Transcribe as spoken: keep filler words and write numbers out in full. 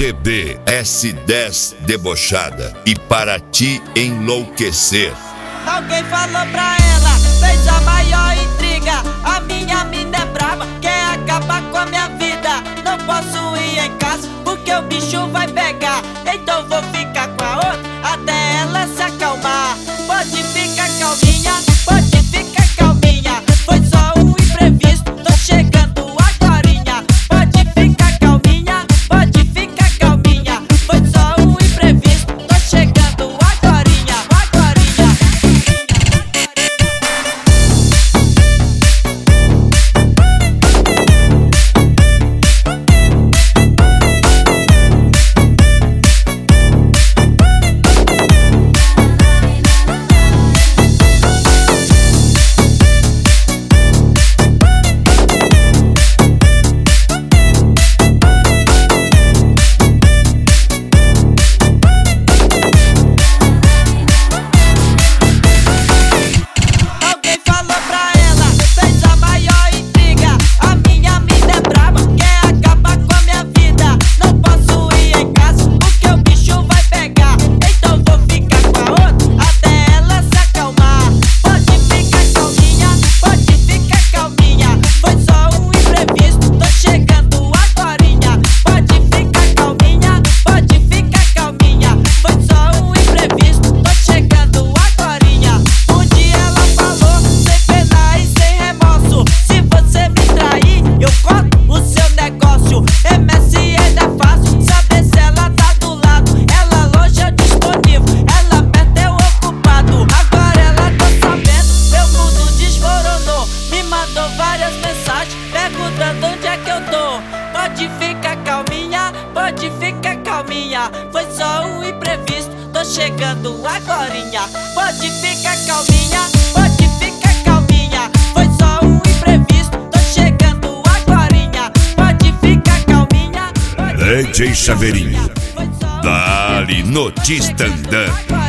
C D S dez Debochada e Para Te Enlouquecer. Alguém falou pra ela, fez a maior intriga. A minha mina é brava, quer acabar com a minha vida. Não posso ir em casa porque o bicho vai pegar. Então vou ficar com a outra até ela se acalmar. Pode ficar calminha, pode ficar calminha. Foi só um imprevisto, tô chegando agorinha. Pode ficar calminha, pode ficar calminha. Foi só um imprevisto, tô chegando agorinha, agorinha. Perguntando onde é que eu tô. Pode ficar calminha, pode ficar calminha. Foi só um imprevisto, tô chegando agorinha. Pode ficar calminha, pode ficar calminha. Foi só um imprevisto, tô chegando agorinha. Pode ficar calminha, pode D J Chaveirinho, dá-lhe no Tistandã.